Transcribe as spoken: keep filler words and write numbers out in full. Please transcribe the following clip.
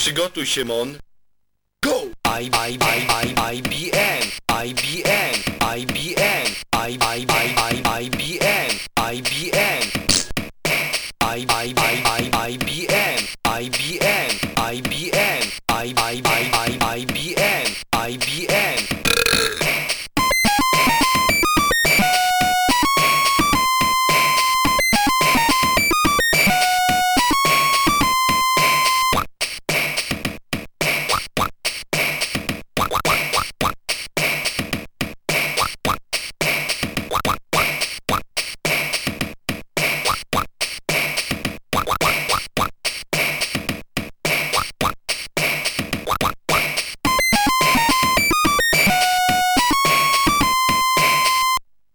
Przygotuj się, Mon. Go! I, I, I, I, IBM, IBM, IBM, I, I, I, I, IBM, IBM, I, I, I, I, IBM, IBM, IBM, I, I, I,